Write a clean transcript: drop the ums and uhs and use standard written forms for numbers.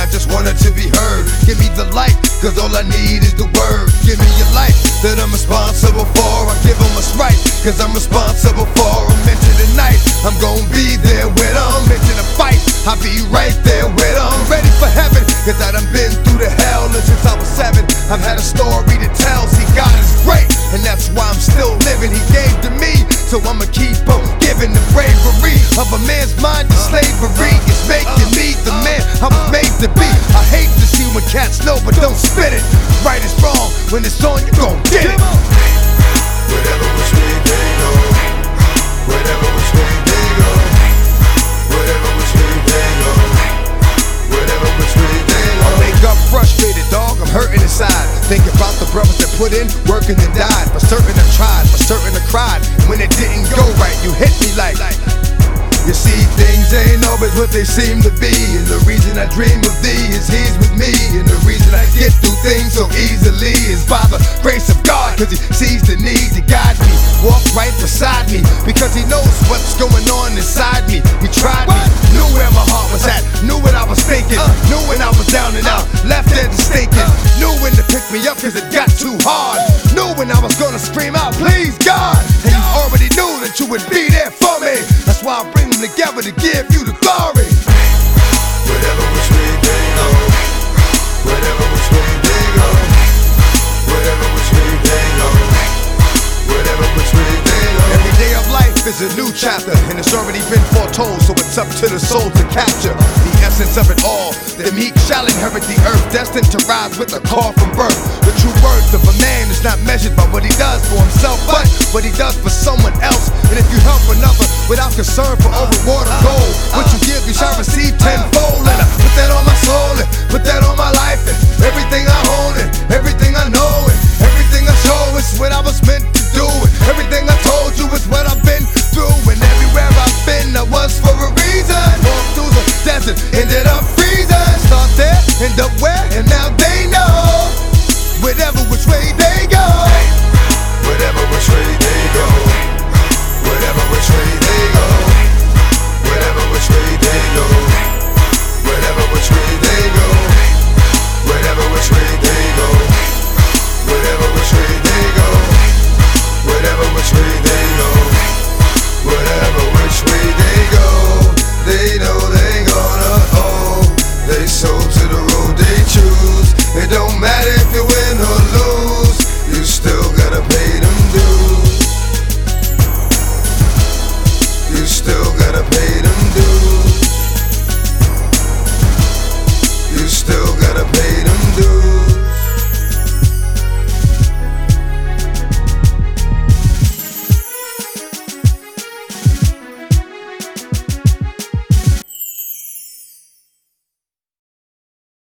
just wanted to be heard. Give me the light, cause all I need is the word. Give me your life that I'm responsible for. I give them what's right, cause I'm responsible for them. Into the night, I'm gon' be there with them. Into the fight, I'll be right there with them. Ready for heaven, cause I done been through the hell. And since I was 7, I've had a story to tell. See, God is great, and that's why I'm still living. He gave to me, so I'ma keep on giving. The bravery of a man's mind to slavery is making me the man I was made to be. I hate to see when cats know but don't spit it. Right is wrong, when it's on you gon' get it. Whatever which way they go, whatever which way they go, whatever which way they go, whatever which way they go. I wake up frustrated, dog, I'm hurting inside. Think about the brothers that put in work and then died. For certain I tried, for certain I cried. When it didn't go right, you hit me like. You see, things ain't always what they seem to be. And the reason I dream of thee is he's with me. And the reason I get through things so easily is by the grace of God. Cause he sees the need to guide me, walk right beside me, because he knows what's going on inside me. He tried me, knew where my heart was at, knew what I was thinking, knew when I was down and out, left dead and stinking, knew when to pick me up cause it got too hard, knew when I was gonna scream out, please God. And you already knew that you would be there for me. That's why I bring them together to give you the glory. Whatever which way they go, whatever which way they go, whatever which way they go, whatever which way they go. Every day of life is a new chapter, and it's already been foretold, so it's up to the soul to capture the essence of it all. The meek shall inherit the earth, destined to rise with a call from birth. The true worth of a man is not measured by what he does for himself, but what he does for someone else. And if you help another without concern for a reward or gold, what you give you shall receive tenfold.